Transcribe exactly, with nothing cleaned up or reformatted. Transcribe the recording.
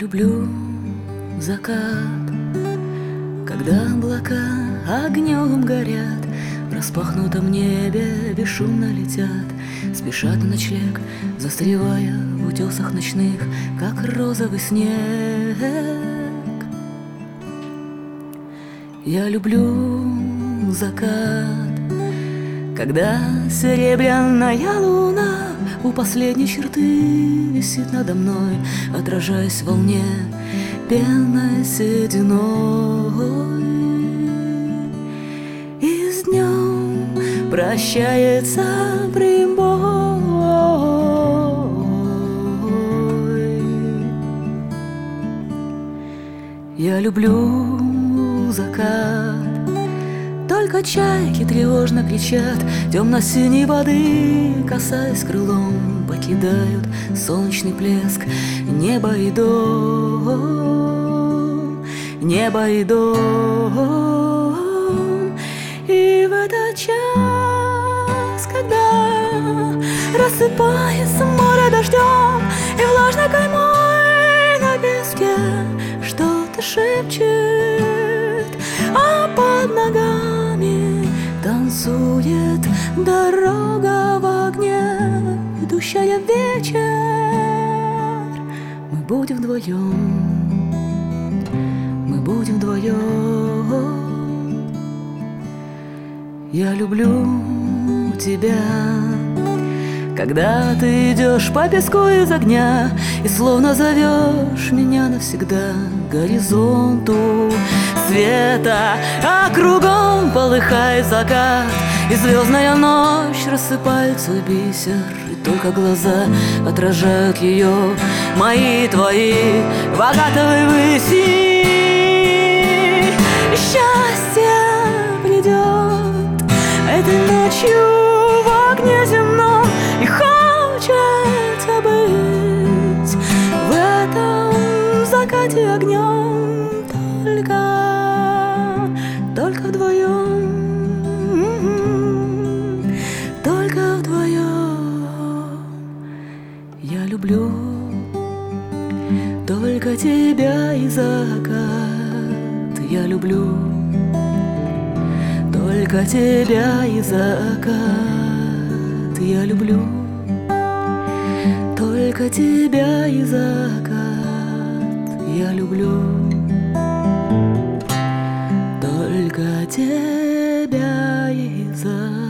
люблю закат, когда облака огнем горят, в распахнутом небе бесшумно летят, спешат на ночлег, застревая в утесах ночных, как розовый снег. Я люблю закат, когда серебряная луна у последней черты висит надо мной, отражаясь в волне пенной сединой. И с днем прощается прибой. Я люблю закат, только чайки тревожно кричат, темно-синей воды, касаясь крылом, покидают солнечный плеск, небо и дом, небо и дом. И в этот час, когда рассыпается море дождем и влажной каймой на песке что-то шепчет, а под ногами танцует дорога в огне, идущая в вечер. Мы будем вдвоем, мы будем вдвоем. Я люблю тебя, когда ты идешь по песку из огня и словно зовешь меня навсегда к горизонту света, а кругом полыхает закат, и звездная ночь рассыпает свой бисер, и только глаза отражают ее, мои, твои, в агатовой выси. И счастье придет этой ночью в огне земном, и хочется быть в этом закате огнем, только, только вдвоем, только вдвоем. Я люблю только тебя и закат, я люблю только тебя и закат, я люблю только тебя и закат, я люблю только тебя и закат.